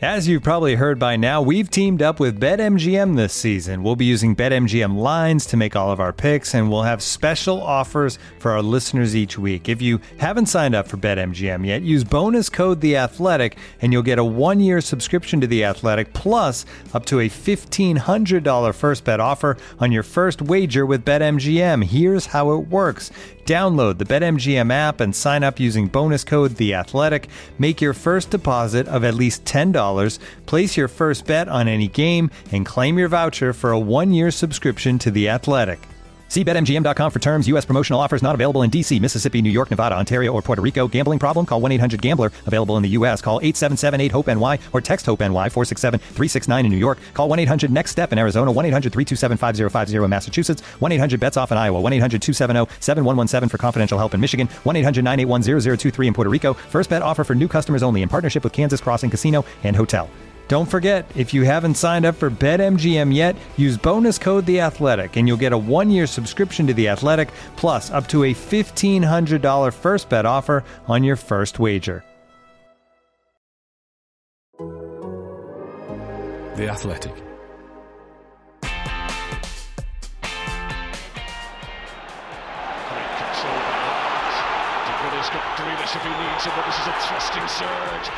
As you've probably heard by now, we've teamed up with BetMGM this season. We'll be using BetMGM lines to make all of our picks, and we'll have special offers for our listeners each week. If you haven't signed up for BetMGM yet, use bonus code The Athletic, and you'll get a 1-year subscription to The Athletic, plus up to a $1,500 first bet offer on your first wager with BetMGM. Here's how it works. Download the BetMGM app and sign up using bonus code The Athletic. Make your first deposit of at least $10. Place your first bet on any game and claim your voucher for a 1-year subscription to The Athletic. See BetMGM.com for terms. U.S. promotional offers not available in D.C., Mississippi, New York, Nevada, Ontario, or Puerto Rico. Gambling problem? Call 1-800-GAMBLER. Available in the U.S. Call 877-8-HOPE-NY or text HOPE-NY 467-369 in New York. Call 1-800-NEXT-STEP in Arizona. 1-800-327-5050 in Massachusetts. 1-800-BETS-OFF in Iowa. 1-800-270-7117 for confidential help in Michigan. 1-800-981-0023 in Puerto Rico. First bet offer for new customers only in partnership with Kansas Crossing Casino and Hotel. Don't forget, if you haven't signed up for BetMGM yet, use bonus code The Athletic, and you'll get a 1-year subscription to The Athletic, plus up to a $1,500 first bet offer on your first wager. The Athletic. He's got Grealish if he needs him, but this is a thrusting surge.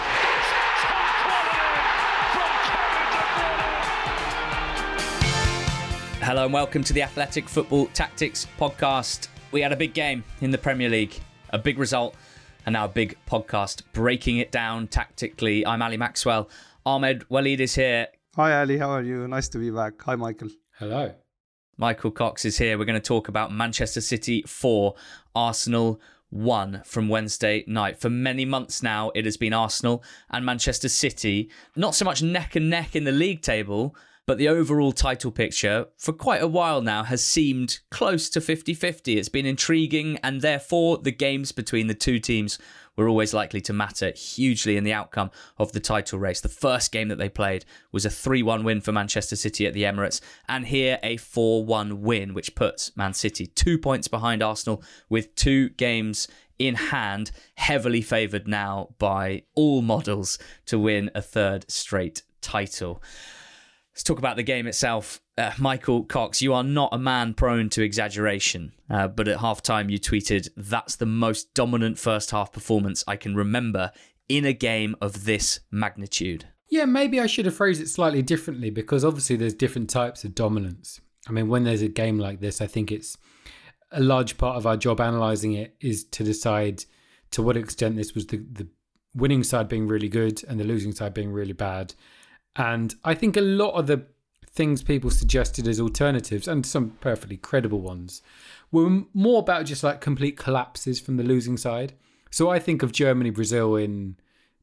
Hello and welcome to the Athletic Football Tactics Podcast. We had a big game in the Premier League, a big result, and now a big podcast breaking it down tactically. I'm Ali Maxwell. Ahmed Walid is here. Hi Ali, how are you? Nice to be back. Hi Michael. Hello. Michael Cox is here. We're going to talk about Manchester City 4, Arsenal 1 from Wednesday night. For many months now, it has been Arsenal and Manchester City, not so much neck and neck in the league table, but the overall title picture for quite a while now has seemed close to 50-50. It's been intriguing, and therefore the games between the two teams were always likely to matter hugely in the outcome of the title race. The first game that they played was a 3-1 win for Manchester City at the Emirates, and here a 4-1 win, which puts Man City 2 points behind Arsenal with 2 games in hand, heavily favoured now by all models to win a third straight title. Let's talk about the game itself. Michael Cox, you are not a man prone to exaggeration, but at halftime you tweeted, "That's the most dominant first half performance I can remember in a game of this magnitude." Yeah, maybe I should have phrased it slightly differently, because obviously there's different types of dominance. I mean, when there's a game like this, I think it's a large part of our job analysing it is to decide to what extent this was the winning side being really good and the losing side being really bad. And I think a lot of the things people suggested as alternatives, and some perfectly credible ones, were more about just like complete collapses from the losing side. So I think of Germany-Brazil in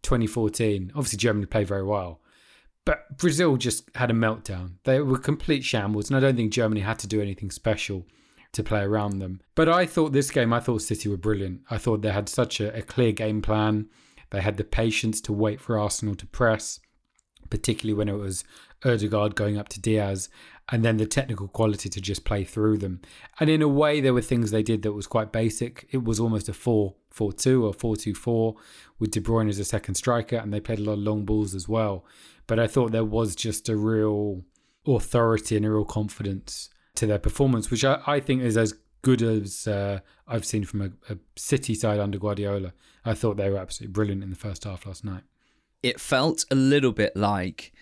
2014. Obviously, Germany played very well, but Brazil just had a meltdown. They were complete shambles, and I don't think Germany had to do anything special to play around them. But I thought City were brilliant. I thought they had such a clear game plan. They had the patience to wait for Arsenal to press, particularly when it was Ødegaard going up to Diaz, and then the technical quality to just play through them. And in a way, there were things they did that was quite basic. It was almost a 4-4-2 or 4-2-4 with De Bruyne as a second striker, and they played a lot of long balls as well. But I thought there was just a real authority and a real confidence to their performance, which I think is as good as I've seen from a City side under Guardiola. I thought they were absolutely brilliant in the first half last night. It felt a little bit like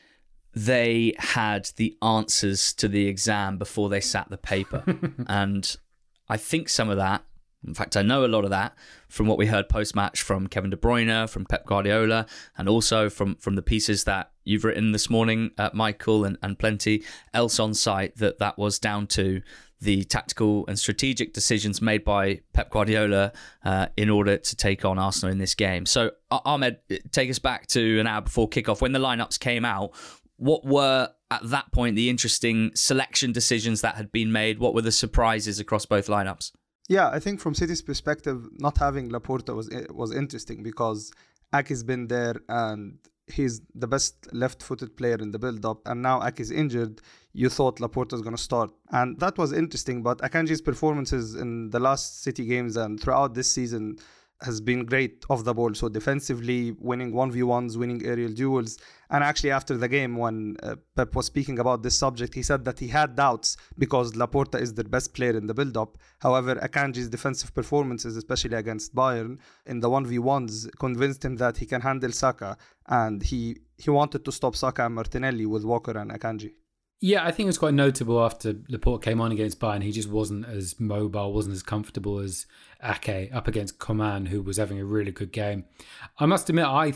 they had the answers to the exam before they sat the paper. And I think some of that, in fact, I know a lot of that from what we heard post-match from Kevin De Bruyne, from Pep Guardiola, and also from the pieces that you've written this morning, Michael, and plenty else on site, that was down to the tactical and strategic decisions made by Pep Guardiola in order to take on Arsenal in this game. So, Ahmed, take us back to an hour before kickoff. When the lineups came out, what were, at that point, the interesting selection decisions that had been made? What were the surprises across both lineups? Yeah, I think from City's perspective, not having Laporta was interesting, because Ake's been there and he's the best left-footed player in the build-up, and now Ake's injured. You thought Laporta's going to start, and that was interesting. But Akanji's performances in the last City games and throughout this season has been great off the ball. So defensively, winning 1v1s, winning aerial duels. And actually after the game, when Pep was speaking about this subject, he said that he had doubts because Laporta is the best player in the build-up. However, Akanji's defensive performances, especially against Bayern, in the 1v1s, convinced him that he can handle Saka. And he wanted to stop Saka and Martinelli with Walker and Akanji. Yeah, I think it was quite notable after Laporte came on against Bayern. He just wasn't as mobile, wasn't as comfortable as Ake up against Coman, who was having a really good game. I must admit, I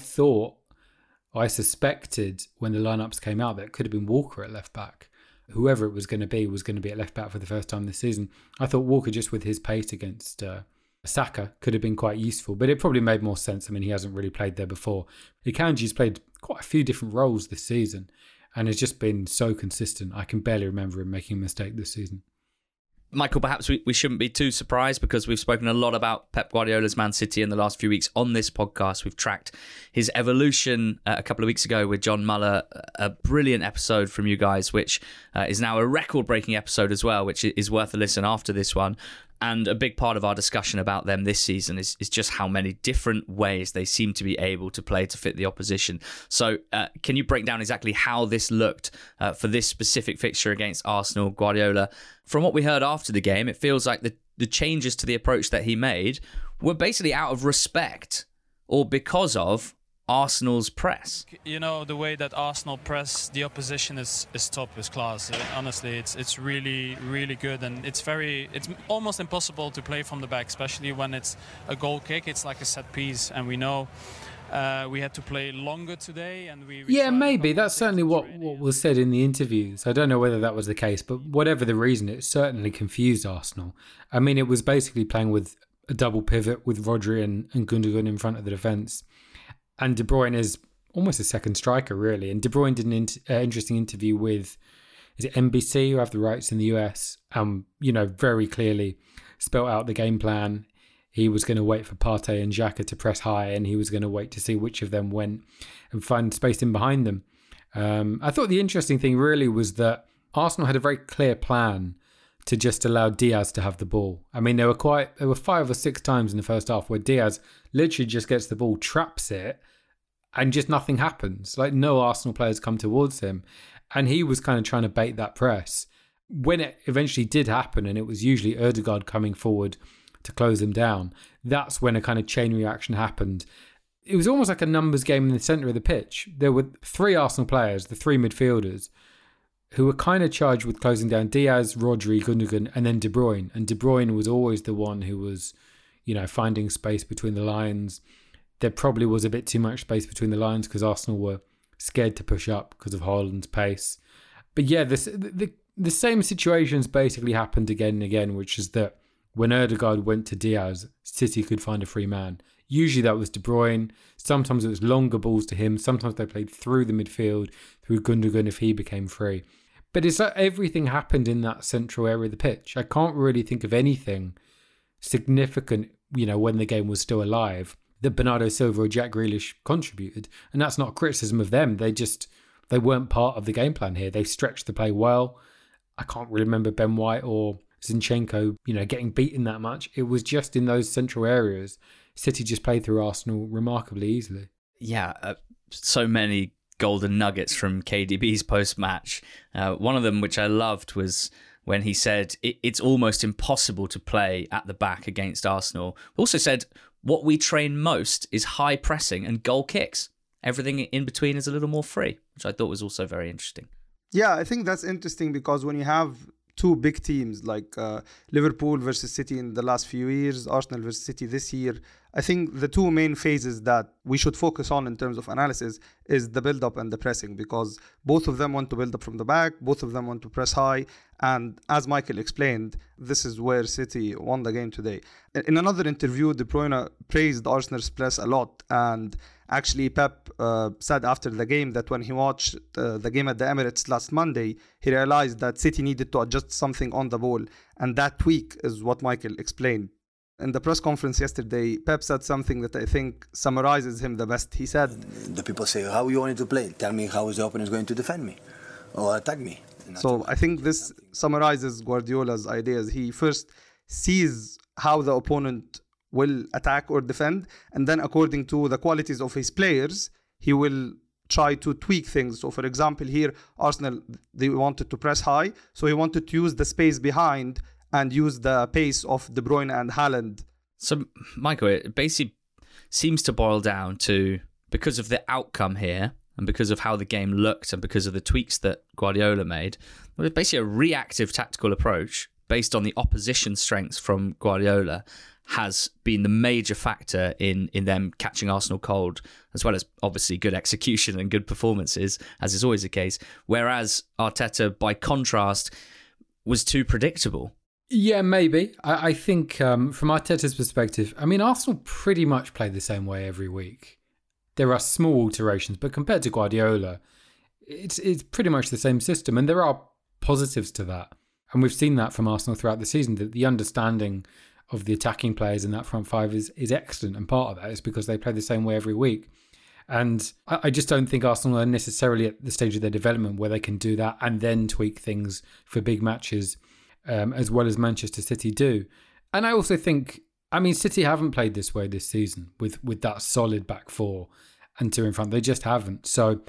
suspected when the lineups came out that it could have been Walker at left back. Whoever it was going to be at left back for the first time this season. I thought Walker, just with his pace against Saka, could have been quite useful, but it probably made more sense. I mean, he hasn't really played there before. Akanji's played quite a few different roles this season and has just been so consistent. I can barely remember him making a mistake this season. Michael, perhaps we shouldn't be too surprised because we've spoken a lot about Pep Guardiola's Man City in the last few weeks on this podcast. We've tracked his evolution a couple of weeks ago with John Muller, a brilliant episode from you guys, which is now a record-breaking episode as well, which is worth a listen after this one. And a big part of our discussion about them this season is just how many different ways they seem to be able to play to fit the opposition. So can you break down exactly how this looked for this specific fixture against Arsenal, Guardiola? From what we heard after the game, it feels like the changes to the approach that he made were basically out of respect or because of Arsenal's press. You know, the way that Arsenal press the opposition is top, is class. Honestly, it's really, really good, and it's almost impossible to play from the back, especially when it's a goal kick. It's like a set piece, and we know we had to play longer today, and yeah, maybe that's certainly what was said in the interviews. I don't know whether that was the case, but whatever the reason, it certainly confused Arsenal. I mean, it was basically playing with a double pivot with Rodri and Gundogan in front of the defence. And De Bruyne is almost a second striker, really. And De Bruyne did an interesting interview with, is it NBC, who have the rights in the US? Very clearly spelt out the game plan. He was going to wait for Partey and Xhaka to press high, and he was going to wait to see which of them went and find space in behind them. I thought the interesting thing really was that Arsenal had a very clear plan to just allow Diaz to have the ball. I mean, there were 5 or 6 times in the first half where Diaz literally just gets the ball, traps it, and just nothing happens. Like, no Arsenal players come towards him. And he was kind of trying to bait that press. When it eventually did happen, and it was usually Ødegaard coming forward to close them down, that's when a kind of chain reaction happened. It was almost like a numbers game in the centre of the pitch. There were 3 Arsenal players, the 3 midfielders, who were kind of charged with closing down Diaz, Rodri, Gundogan, and then De Bruyne. And De Bruyne was always the one who was, finding space between the lines. There probably was a bit too much space between the lines because Arsenal were scared to push up because of Haaland's pace. But yeah, the same situations basically happened again and again, which is that when Ødegaard went to Diaz, City could find a free man. Usually that was De Bruyne. Sometimes it was longer balls to him. Sometimes they played through the midfield, through Gundogan if he became free. But it's like everything happened in that central area of the pitch. I can't really think of anything significant, when the game was still alive, that Bernardo Silva or Jack Grealish contributed. And that's not a criticism of them. They weren't part of the game plan here. They stretched the play well. I can't really remember Ben White or Zinchenko, getting beaten that much. It was just in those central areas. City just played through Arsenal remarkably easily. Yeah, so many golden nuggets from KDB's post-match. One of them, which I loved, was when he said it's almost impossible to play at the back against Arsenal. Also said, what we train most is high pressing and goal kicks. Everything in between is a little more free, which I thought was also very interesting. Yeah, I think that's interesting because when you have 2 big teams like Liverpool versus City in the last few years, Arsenal versus City this year, I think the 2 main phases that we should focus on in terms of analysis is the build-up and the pressing, because both of them want to build up from the back, both of them want to press high, and as Michael explained, this is where City won the game today. In another interview, De Bruyne praised Arsenal's press a lot, and actually Pep said after the game that when he watched the game at the Emirates last Monday, he realized that City needed to adjust something on the ball, and that tweak is what Michael explained. In the press conference yesterday, Pep said something that I think summarizes him the best. He said, the people say, how you want to play? Tell me how is the opponent going to defend me or attack me. So I think this summarizes Guardiola's ideas. He first sees how the opponent will attack or defend, and then according to the qualities of his players, he will try to tweak things. So for example, here, Arsenal, they wanted to press high, so he wanted to use the space behind and use the pace of De Bruyne and Haaland. So, Michael, it basically seems to boil down to, because of the outcome here, and because of how the game looked, and because of the tweaks that Guardiola made, well, it's basically a reactive tactical approach based on the opposition strengths from Guardiola has been the major factor in them catching Arsenal cold, as well as obviously good execution and good performances, as is always the case. Whereas Arteta, by contrast, was too predictable. Yeah, maybe. I think from Arteta's perspective, I mean, Arsenal pretty much play the same way every week. There are small alterations, but compared to Guardiola, it's pretty much the same system. And there are positives to that. And we've seen that from Arsenal throughout the season, that the understanding of the attacking players in that front five is excellent. And part of that is because they play the same way every week. And I just don't think Arsenal are necessarily at the stage of their development where they can do that and then tweak things for big matches, as well as Manchester City do. And I also think, I mean, City haven't played this way this season with that solid back four and two in front. They just haven't. So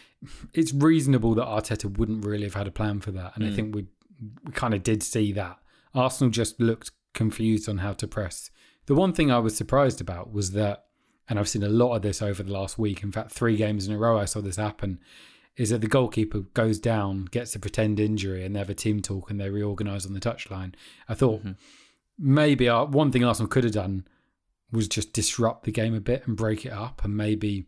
it's reasonable that Arteta wouldn't really have had a plan for that. And I think we kind of did see that. Arsenal just looked confused on how to press. The one thing I was surprised about was that, and I've seen a lot of this over the last week, in fact 3 games in a row I saw this happen, is that the goalkeeper goes down, gets a pretend injury, and they have a team talk and they reorganise on the touchline. I thought maybe one thing Arsenal could have done was just disrupt the game a bit and break it up, and maybe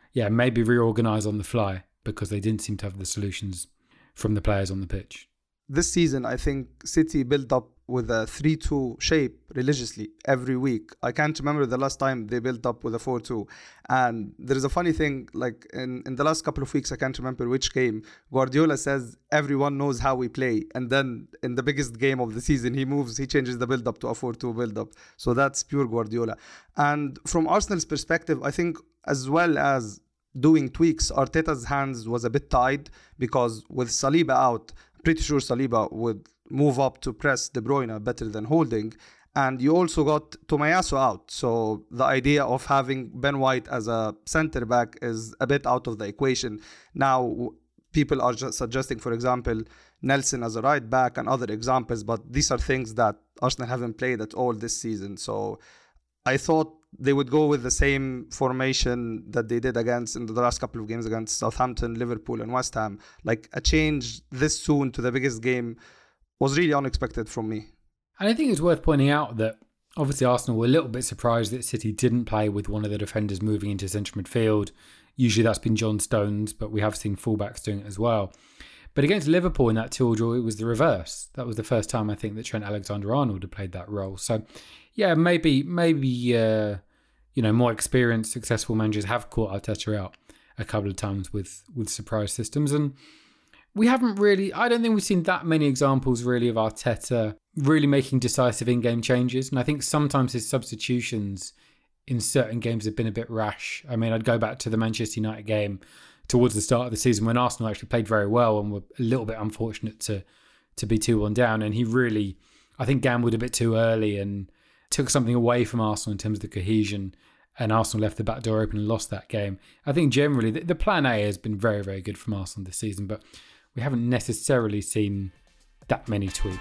reorganise on the fly, because they didn't seem to have the solutions from the players on the pitch. This season, I think City built up with a 3-2 shape religiously every week. I can't remember the last time they built up with a 4-2. And there is a funny thing, like in the last couple of weeks, I can't remember which game, Guardiola says everyone knows how we play. And then in the biggest game of the season, he changes the build-up to a 4-2 build-up. So that's pure Guardiola. And from Arsenal's perspective, I think as well as doing tweaks, Arteta's hands was a bit tied, because with Saliba out, pretty sure Saliba would move up to press De Bruyne better than Holding. And you also got Tomiyasu out. So the idea of having Ben White as a centre-back is a bit out of the equation. Now, people are just suggesting, for example, Nelson as a right-back and other examples, but these are things that Arsenal haven't played at all this season. So I thought they would go with the same formation that they did in the last couple of games against Southampton, Liverpool and West Ham. Like, a change this soon to the biggest game was really unexpected from me. And I think it's worth pointing out that obviously Arsenal were a little bit surprised that City didn't play with one of the defenders moving into central midfield. Usually that's been John Stones, but we have seen fullbacks doing it as well. But against Liverpool in that 2-2 draw, it was the reverse. That was the first time I think that Trent Alexander-Arnold had played that role. So yeah, maybe more experienced, successful managers have caught Arteta out a couple of times with surprise systems. And we haven't really, I don't think we've seen that many examples really of Arteta really making decisive in-game changes. And I think sometimes his substitutions in certain games have been a bit rash. I mean, I'd go back to the Manchester United game towards the start of the season when Arsenal actually played very well and were a little bit unfortunate to be 2-1 down. And he really, I think, gambled a bit too early and took something away from Arsenal in terms of the cohesion, and Arsenal left the back door open and lost that game. I think generally the plan A has been very, very good from Arsenal this season, but we haven't necessarily seen that many tweaks.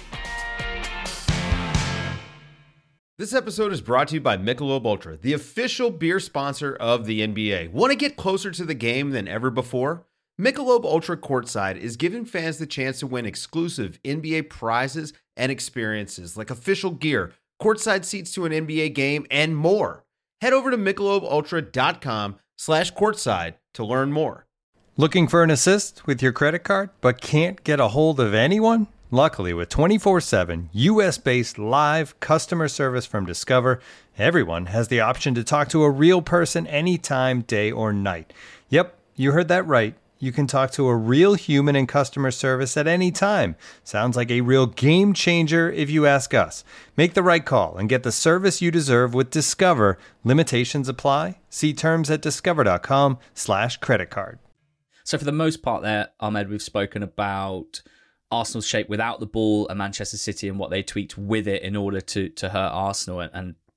This episode is brought to you by Michelob Ultra, the official beer sponsor of the NBA. Want to get closer to the game than ever before? Michelob Ultra Courtside is giving fans the chance to win exclusive NBA prizes and experiences like official gear, courtside seats to an NBA game, and more. Head over to MichelobUltra.com/courtside to learn more. Looking for an assist with your credit card, but can't get a hold of anyone? Luckily, with 24/7 US-based live customer service from Discover, everyone has the option to talk to a real person anytime, day or night. Yep, you heard that right. You can talk to a real human in customer service at any time. Sounds like a real game changer if you ask us. Make the right call and get the service you deserve with Discover. Limitations apply. See terms at discover.com/creditcard. So for the most part there, Ahmed, we've spoken about Arsenal's shape without the ball and Manchester City and what they tweaked with it in order to hurt Arsenal and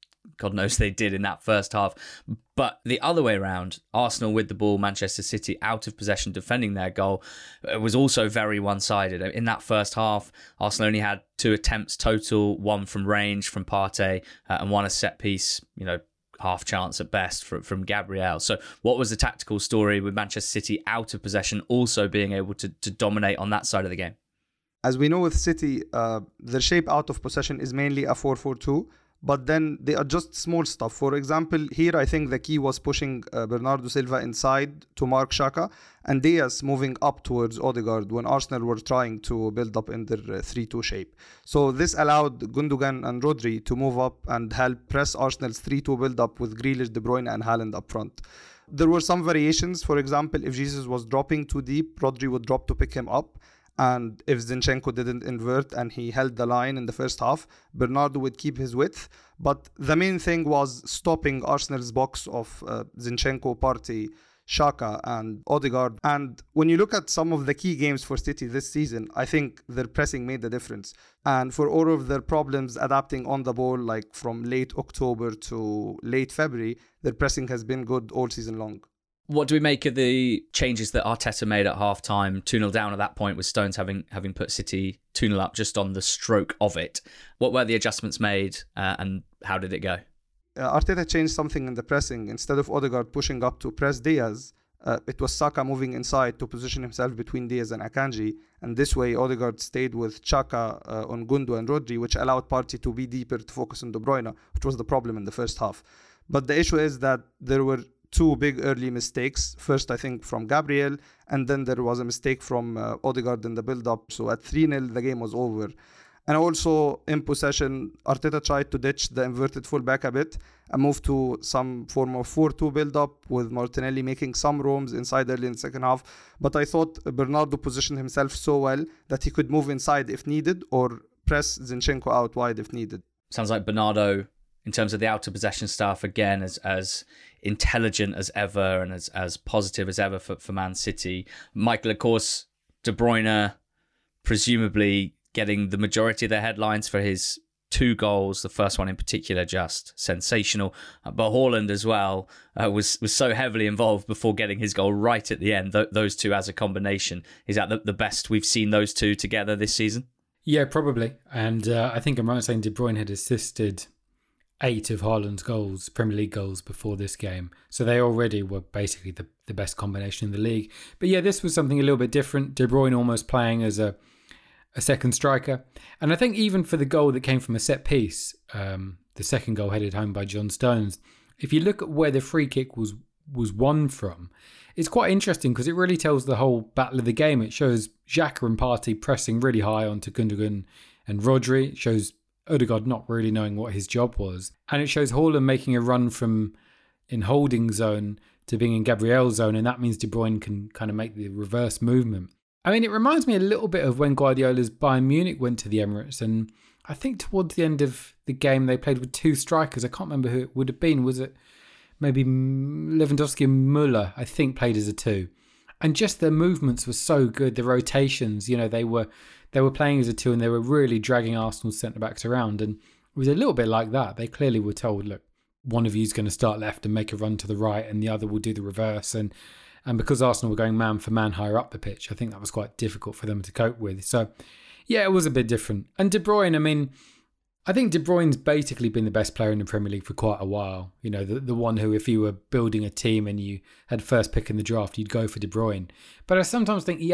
God knows they did in that first half. But the other way around, Arsenal with the ball, Manchester City out of possession defending their goal, it was also very one-sided. In that first half, Arsenal only had 2 attempts total, 1 from range from Partey and 1 a set piece, half chance at best from Gabriel. So what was the tactical story with Manchester City out of possession also being able to dominate on that side of the game? As we know with City, their shape out of possession is mainly a 4-4-2, but then they adjust small stuff. For example, here I think the key was pushing Bernardo Silva inside to mark Xhaka and Diaz moving up towards Odegaard when Arsenal were trying to build up in their 3-2 shape. So this allowed Gundogan and Rodri to move up and help press Arsenal's 3-2 build up with Grealish, De Bruyne and Haaland up front. There were some variations. For example, if Jesus was dropping too deep, Rodri would drop to pick him up. And if Zinchenko didn't invert and he held the line in the first half, Bernardo would keep his width. But the main thing was stopping Arsenal's box of Zinchenko, Partey, Xhaka and Odegaard. And when you look at some of the key games for City this season, I think their pressing made the difference. And for all of their problems adapting on the ball, like from late October to late February, their pressing has been good all season long. What do we make of the changes that Arteta made at half-time? 2-0 down at that point with Stones having put City 2-0 up just on the stroke of it. What were the adjustments made and how did it go? Arteta changed something in the pressing. Instead of Odegaard pushing up to press Diaz, it was Saka moving inside to position himself between Diaz and Akanji. And this way, Odegaard stayed with Xhaka on Gundo and Rodri, which allowed Partey to be deeper to focus on De Bruyne, which was the problem in the first half. But the issue is that there were 2 big early mistakes. First, I think, from Gabriel, and then there was a mistake from Odegaard in the build-up. So at 3-0, the game was over. And also, in possession, Arteta tried to ditch the inverted fullback a bit and move to some form of 4-2 build-up with Martinelli making some roams inside early in the second half. But I thought Bernardo positioned himself so well that he could move inside if needed or press Zinchenko out wide if needed. Sounds like Bernardo, in terms of the out of possession stuff, again, as intelligent as ever and as positive as ever for Man City. Michael, of course, De Bruyne presumably getting the majority of the headlines for his 2 goals, the first one in particular just sensational. But Haaland as well was so heavily involved before getting his goal right at the end. Those 2 as a combination, is that the best we've seen those 2 together this season? Yeah, probably. And I think I'm right in saying De Bruyne had assisted 8 of Haaland's goals, Premier League goals, before this game. So they already were basically the best combination in the league. But yeah, this was something a little bit different. De Bruyne almost playing as a second striker. And I think even for the goal that came from a set piece, the second goal headed home by John Stones, if you look at where the free kick was won from, it's quite interesting because it really tells the whole battle of the game. It shows Xhaka and Partey pressing really high onto Gundogan and Rodri. It shows Odegaard not really knowing what his job was. And it shows Haaland making a run from in holding zone to being in Gabriel's zone, and that means De Bruyne can kind of make the reverse movement. I mean, it reminds me a little bit of when Guardiola's Bayern Munich went to the Emirates, and I think towards the end of the game they played with 2 strikers. I can't remember who it would have been. Was it maybe Lewandowski and Müller, I think, played as a 2. And just their movements were so good, the rotations, they were playing as a 2 and they were really dragging Arsenal's centre-backs around. And it was a little bit like that. They clearly were told, look, one of you is going to start left and make a run to the right and the other will do the reverse. And because Arsenal were going man for man higher up the pitch, I think that was quite difficult for them to cope with. So, yeah, it was a bit different. And De Bruyne, I mean, I think De Bruyne's basically been the best player in the Premier League for quite a while. The one who, if you were building a team and you had first pick in the draft, you'd go for De Bruyne. But I sometimes think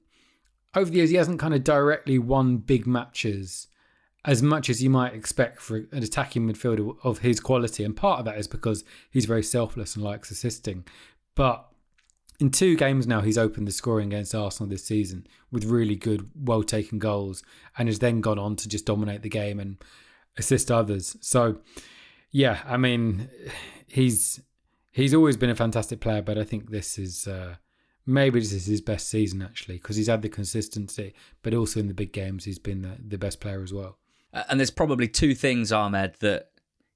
over the years, he hasn't kind of directly won big matches as much as you might expect for an attacking midfielder of his quality. And part of that is because he's very selfless and likes assisting. But in 2 games now, he's opened the scoring against Arsenal this season with really good, well-taken goals and has then gone on to just dominate the game and assist others. So, yeah, I mean, he's always been a fantastic player, but I think this is maybe this is his best season, actually, because he's had the consistency, but also in the big games, he's been the best player as well. And there's probably 2 things, Ahmed, that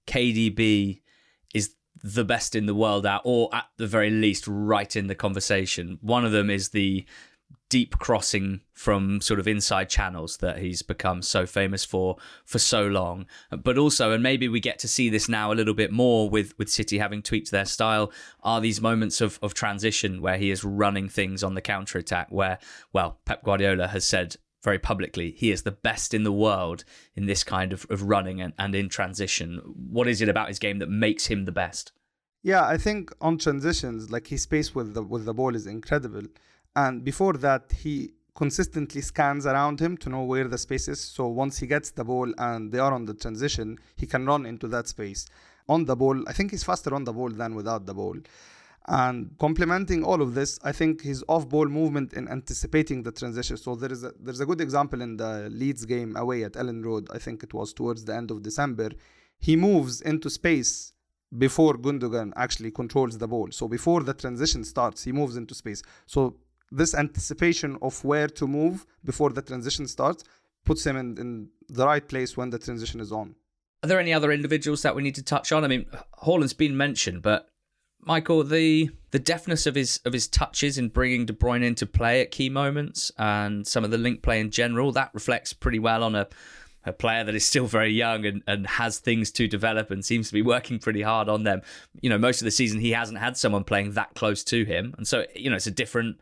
KDB is the best in the world at, or at the very least right in the conversation. One of them is the deep crossing from sort of inside channels that he's become so famous for so long. But also, and maybe we get to see this now a little bit more with City having tweaked their style, are these moments of transition where he is running things on the counter-attack where, well, Pep Guardiola has said very publicly he is the best in the world in this kind of running and in transition. What is it about his game that makes him the best? Yeah, I think on transitions, like his pace with the ball is incredible. And before that, he consistently scans around him to know where the space is. So once he gets the ball and they are on the transition, he can run into that space. On the ball, I think he's faster on the ball than without the ball. And complementing all of this, I think his off-ball movement in anticipating the transition. So there's a good example in the Leeds game away at Ellen Road. I think it was towards the end of December. He moves into space before Gundogan actually controls the ball. So before the transition starts, he moves into space. So this anticipation of where to move before the transition starts puts him in the right place when the transition is on. Are there any other individuals that we need to touch on? I mean, Haaland's been mentioned, but Michael, the deftness of his touches in bringing De Bruyne into play at key moments and some of the link play in general, that reflects pretty well on a player that is still very young and has things to develop and seems to be working pretty hard on them. You know, most of the season he hasn't had someone playing that close to him. And so, you know, it's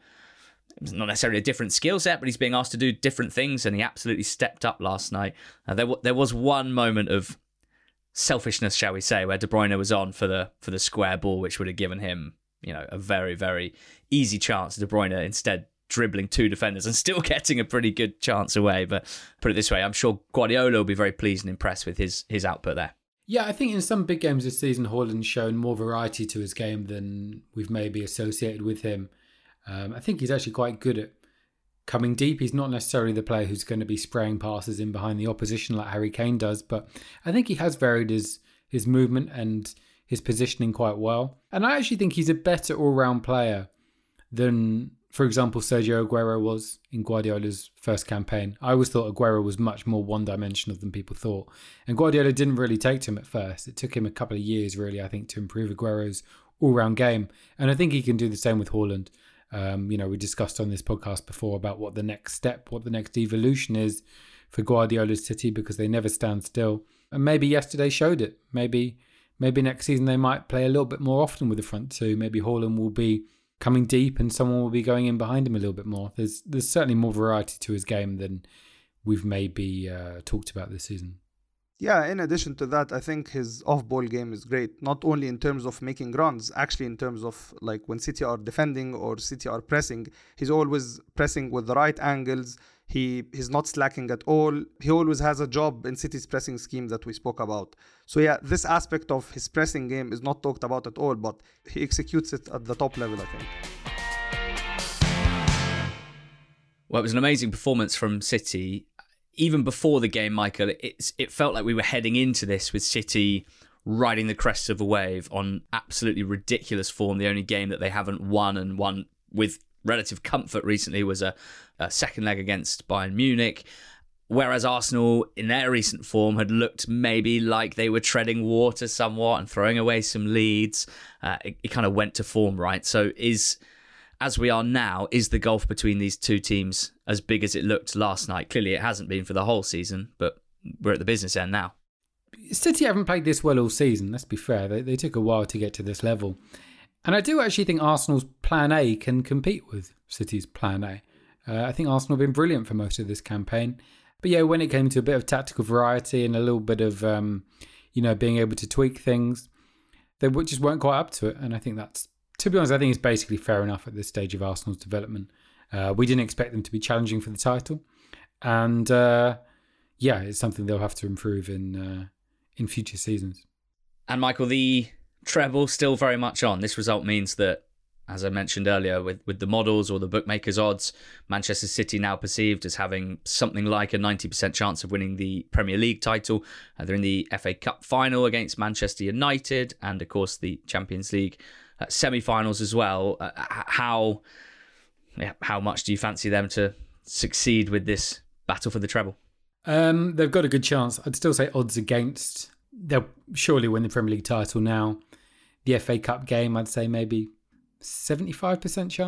not necessarily a different skill set, but he's being asked to do different things, and he absolutely stepped up last night. There was one moment of selfishness, shall we say, where De Bruyne was on for the square ball, which would have given him, you know, a very, very easy chance. De Bruyne instead dribbling two defenders and still getting a pretty good chance away. But put it this way, I'm sure Guardiola will be very pleased and impressed with his output there. Yeah, I think in some big games this season, Haaland's shown more variety to his game than we've maybe associated with him. I think he's actually quite good at coming deep. He's not necessarily the player who's going to be spraying passes in behind the opposition like Harry Kane does, but I think he has varied his movement and his positioning quite well. And I actually think he's a better all-round player than, for example, Sergio Aguero was in Guardiola's first campaign. I always thought Aguero was much more one-dimensional than people thought. And Guardiola didn't really take to him at first. It took him a couple of years, really, I think, to improve Aguero's all-round game. And I think he can do the same with Haaland. We discussed on this podcast before about what the next step, what the next evolution is for Guardiola's City, because they never stand still. And maybe yesterday showed it. Maybe next season they might play a little bit more often with the front two. Maybe Haaland will be coming deep and someone will be going in behind him a little bit more. There's certainly more variety to his game than we've maybe talked about this season. Yeah, in addition to that, I think his off-ball game is great. Not only in terms of making runs, actually in terms of like when City are defending or City are pressing, he's always pressing with the right angles. He's not slacking at all. He always has a job in City's pressing scheme that we spoke about. So yeah, this aspect of his pressing game is not talked about at all, but he executes it at the top level, I think. Well, it was an amazing performance from City. Even before the game, Michael, it felt like we were heading into this with City riding the crest of a wave on absolutely ridiculous form. The only game that they haven't won and won with relative comfort recently was a second leg against Bayern Munich. Whereas Arsenal, in their recent form, had looked maybe like they were treading water somewhat and throwing away some leads. It kind of went to form, right? So as we are now, is the gulf between these two teams as big as it looked last night? Clearly it hasn't been for the whole season, but we're at the business end now. City haven't played this well all season, let's be fair. They took a while to get to this level. And I do actually think Arsenal's plan A can compete with City's plan A. I think Arsenal have been brilliant for most of this campaign. But yeah, when it came to a bit of tactical variety and a little bit of, being able to tweak things, they just weren't quite up to it. And I think that's, to be honest, I think it's basically fair enough at this stage of Arsenal's development. We didn't expect them to be challenging for the title. And it's something they'll have to improve in future seasons. And Michael, the treble still very much on. This result means that, as I mentioned earlier, with the models or the bookmakers' odds, Manchester City now perceived as having something like a 90% chance of winning the Premier League title. They're in the FA Cup final against Manchester United and, of course, the Champions League semi-finals as well. How much do you fancy them to succeed with this battle for the treble? They've got a good chance. I'd still say odds against. They'll surely win the Premier League title now. The FA Cup game, I'd say maybe 75% chance.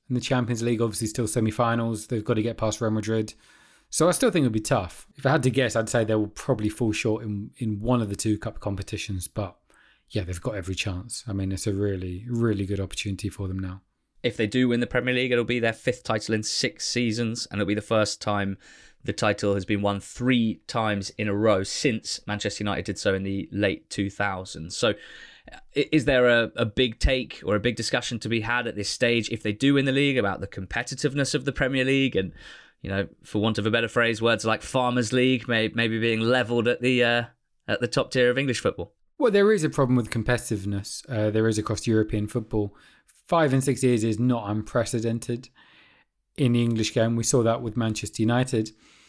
In the Champions League, obviously still semi-finals. They've got to get past Real Madrid. So I still think it would be tough. If I had to guess, I'd say they will probably fall short in one of the two cup competitions. But yeah, they've got every chance. I mean, it's a really, really good opportunity for them now. If they do win the Premier League, it'll be their 5th title in 6 seasons, and it'll be the first time the title has been won 3 times in a row since Manchester United did so in the late 2000s. So is there a big take or a big discussion to be had at this stage, if they do win the league, about the competitiveness of the Premier League and, you know, for want of a better phrase, words like Farmers League maybe being levelled at the top tier of English football? Well, there is a problem with competitiveness. There is across European football. 5 and 6 years is not unprecedented in the English game. We saw that with Manchester United.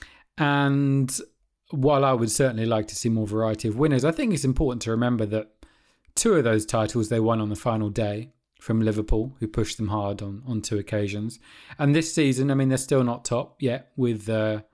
And while I would certainly like to see more variety of winners, I think it's important to remember that 2 of those titles they won on the final day from Liverpool, who pushed them hard on 2 occasions. And this season, I mean, they're still not top yet with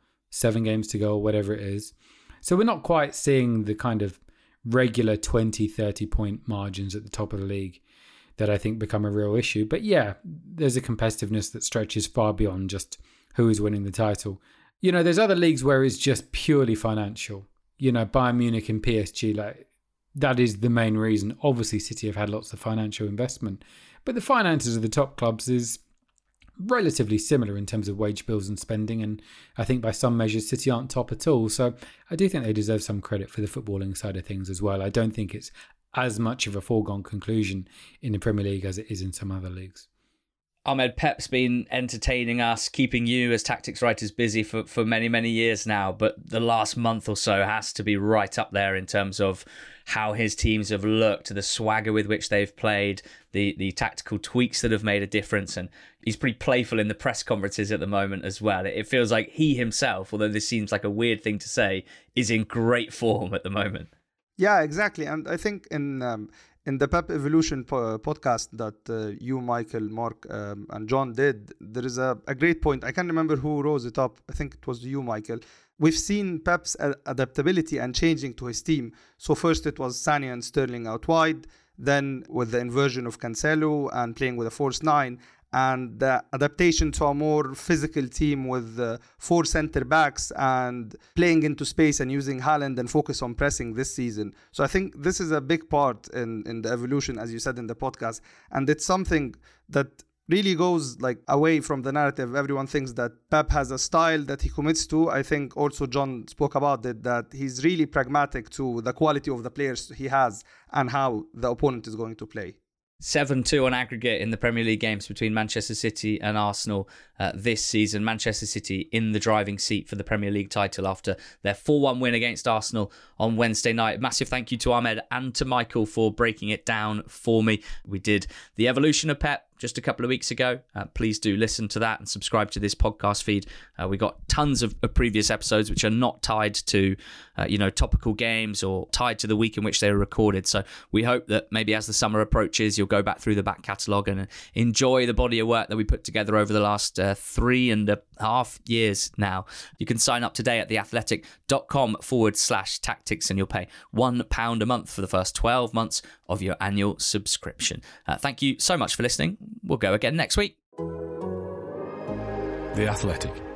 7 games to go or whatever it is. So we're not quite seeing the kind of regular 20, 30 point margins at the top of the league that I think become a real issue. But yeah, there's a competitiveness that stretches far beyond just who is winning the title. You know, there's other leagues where it's just purely financial. You know, Bayern Munich and PSG, like, that is the main reason. Obviously, City have had lots of financial investment, but the finances of the top clubs is relatively similar in terms of wage bills and spending. And I think by some measures, City aren't top at all. So I do think they deserve some credit for the footballing side of things as well. I don't think it's as much of a foregone conclusion in the Premier League as it is in some other leagues. Ahmed, Pep's been entertaining us, keeping you as tactics writers busy for many, many years now. But the last month or so has to be right up there in terms of how his teams have looked, the swagger with which they've played, the tactical tweaks that have made a difference. And he's pretty playful in the press conferences at the moment as well. It feels like he himself, although this seems like a weird thing to say, is in great form at the moment. Yeah, exactly. And I think in the Pep Evolution podcast that you, Michael, Mark, and John did, there is a great point. I can't remember who rose it up. I think it was you, Michael. We've seen Pep's adaptability and changing to his team. So first it was Sané and Sterling out wide, then with the inversion of Cancelo and playing with a false 9, and the adaptation to a more physical team with 4 center backs and playing into space and using Haaland and focus on pressing this season. So I think this is a big part in the evolution, as you said in the podcast. And it's something that really goes like away from the narrative. Everyone thinks that Pep has a style that he commits to. I think also John spoke about it, that he's really pragmatic to the quality of the players he has and how the opponent is going to play. 7-2 on aggregate in the Premier League games between Manchester City and Arsenal this season. Manchester City in the driving seat for the Premier League title after their 4-1 win against Arsenal on Wednesday night. Massive thank you to Ahmed and to Michael for breaking it down for me. We did the evolution of Pep just a couple of weeks ago. Please do listen to that and subscribe to this podcast feed. We got tons of previous episodes which are not tied to topical games or tied to the week in which they were recorded. So we hope that maybe as the summer approaches, you'll go back through the back catalogue and enjoy the body of work that we put together over the last 3.5 years now. You can sign up today at theathletic.com/tactics and you'll pay £1 a month for the first 12 months of your annual subscription. Thank you so much for listening. We'll go again next week. The Athletic.